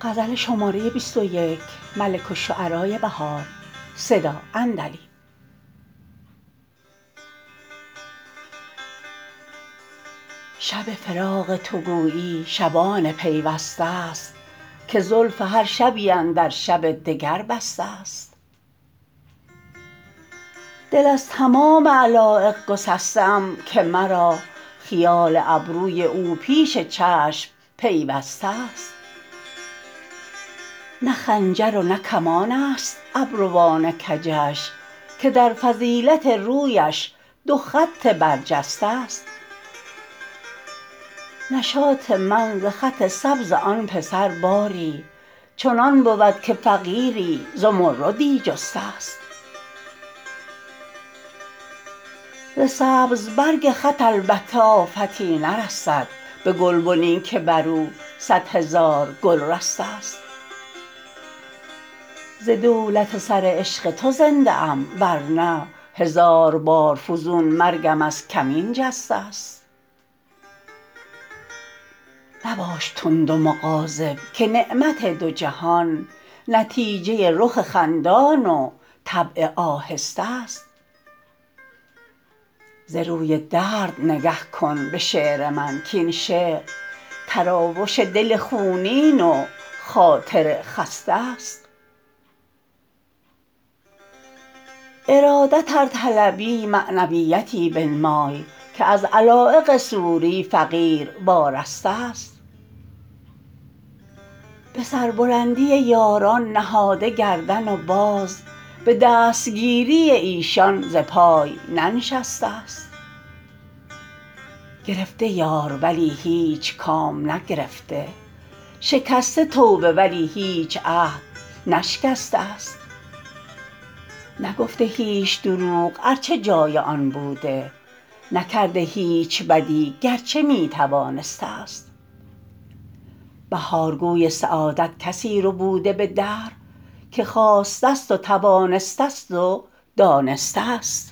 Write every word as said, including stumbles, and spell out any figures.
غزل شماره بیست و یک ملک الشعرای بهار صدا اندلی شب فراق تو گویی شبان پیوسته است که زلف هر شبی اندر شب دگر بسته است دل از تمام علایق گسسته ام که مرا خیال ابروی او پیش چشم پیوسته است نه خنجر و نه کمان است ابروان کجش که در فضیلت رویش دو خط برجسته است نشاط من ز خط سبز آن پسر باری چنان بود که فقیری زمردی جسته است ز سبزبرگ خط البته آفتی نرسد به گلبنی که بر او صد هزار گل رسته است ز دولت سر عشق تو زنده ام ورنه هزار بار فزون مرگم از کمین جسته است مباش تند و مغاضب که نعمت دو جهان نتیجه رخ خندان و طبع آهسته است ز روی درد نگه کن به شعر من کاین شعر تراوش دل خونین و خاطر خسته است ارادت ار طلبی معنویتی بنمای که از علایق صوری فقیر وارسته است به سربلندی یاران نهاده گردن و باز به دستگیری ایشان ز پای ننشسته است گرفته یار ولی هیچ کام نگرفته شکسته توبه ولی هیچ عهد نشکسته است نگفته هیچ دروغ ار چه جای آن بوده نکرده هیچ بدی گرچه می توانسته است بهارگوی سعادت کسی ربوده به دهر که خواسته ست و توانسته ست و دانسته است